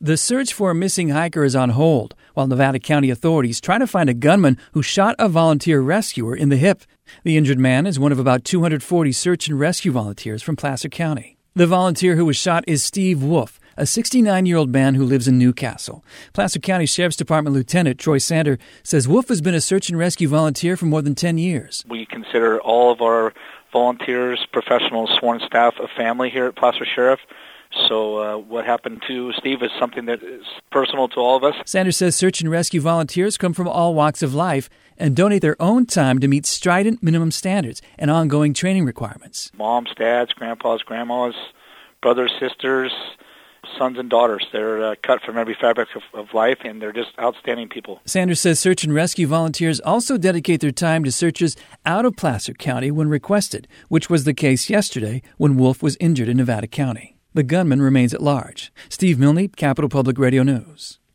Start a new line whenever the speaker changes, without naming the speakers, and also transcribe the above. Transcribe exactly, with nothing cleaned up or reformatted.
The search for a missing hiker is on hold, while Nevada County authorities try to find a gunman who shot a volunteer rescuer in the hip. The injured man is one of about two hundred forty search and rescue volunteers from Placer County. The volunteer who was shot is Steve Wolf, a sixty-nine-year-old man who lives in Newcastle. Placer County Sheriff's Department Lieutenant Troy Sander says Wolf has been a search and rescue volunteer for more than ten years.
We consider all of our volunteers, professionals, sworn staff, a family here at Placer Sheriff. So uh, what happened to Steve is something that is personal to all of us.
Sanders says search and rescue volunteers come from all walks of life and donate their own time to meet strident minimum standards and ongoing training requirements.
Moms, dads, grandpas, grandmas, brothers, sisters, sons and daughters. They're uh, cut from every fabric of, of life, and they're just outstanding people.
Sanders says search and rescue volunteers also dedicate their time to searches out of Placer County when requested, which was the case yesterday when Wolf was injured in Nevada County. The gunman remains at large. Steve Milne, Capital Public Radio News.